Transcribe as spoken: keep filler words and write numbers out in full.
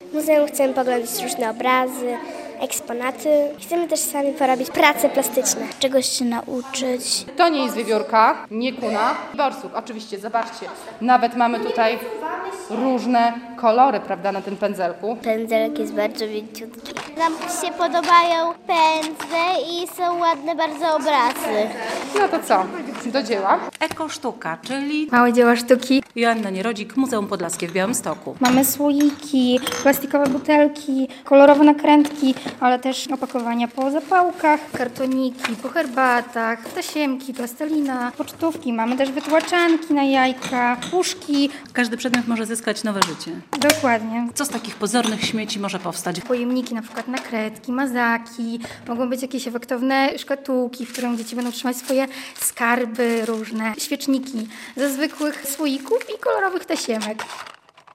W muzeum chcemy poglądać różne obrazy, eksponaty. Chcemy też sami porobić prace plastyczne. Czegoś się nauczyć. To nie jest wiewiórka, nie kuna. Borsuk, oczywiście, zobaczcie. Nawet mamy tutaj różne kolory, prawda, na tym pędzelku. Pędzelek jest bardzo mięciutki. Nam się podobają pędzle i są ładne bardzo obrazy. No to co? Do dzieła. Ekosztuka, czyli Małe dzieła sztuki. Joanna Nierodzik, Muzeum Podlaskie w Białymstoku. Mamy słoiki, plastikowe butelki, kolorowe nakrętki, ale też opakowania po zapałkach, kartoniki, po herbatach, tasiemki, plastelina, pocztówki. Mamy też wytłaczanki na jajka, puszki. Każdy przedmiot może zyskać nowe życie. Dokładnie. Co z takich pozornych śmieci może powstać? Pojemniki, na przykład nakrętki, mazaki, mogą być jakieś efektowne szkatułki, w których dzieci będą trzymać swoje skarby różne, świeczniki ze zwykłych słoików i kolorowych tasiemek.